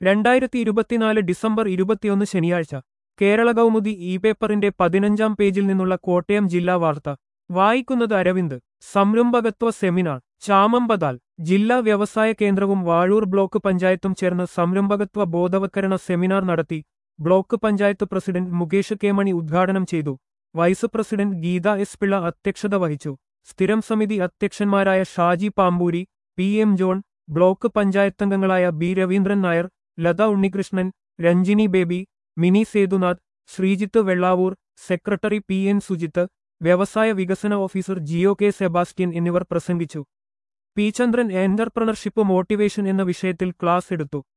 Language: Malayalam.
2024 ഡിസംബർ 21 ശനിയാഴ്ച കേരള കൗമുദി പേപ്പറിന്റെ 15-ാം പേജിൽ നിന്നുള്ള കോട്ടയം ജില്ലാ വാർത്ത വായിക്കുന്നത് അരവിന്ദ്. സംരംഭകത്വ സെമിനാർ ചാമമ്പതാൽ. ജില്ലാ വ്യവസായ കേന്ദ്രവും വാഴൂർ ബ്ലോക്ക് പഞ്ചായത്തും ചേർന്ന് സംരംഭകത്വ ബോധവത്കരണ സെമിനാർ നടത്തി. Block panchayat president Mukesh K Mani ഉദ്ഘാടനം ചെയ്തു. Vice president Geetha S Pillai അധ്യക്ഷത വഹിച്ചു. സ്ഥിരം സമിതി അധ്യക്ഷന്മാരായ Shaji Pampoori, PM John, block പഞ്ചായത്തംഗങ്ങളായ B Raveendran Nair, Latha Unnikrishnan, Ranjini Baby, Mini Sethunath, Sreejith Vellavoor, secretary PN Sujith, വ്യവസായ വികസന ഓഫീസർ GO കെ സെബാസ്റ്റ്യൻ എന്നിവർ പ്രസംഗിച്ചു. പി ചന്ദ്രൻ എന്റർപ്രണർഷിപ്പ് മോട്ടിവേഷൻ എന്ന വിഷയത്തിൽ ക്ലാസ് എടുത്തു.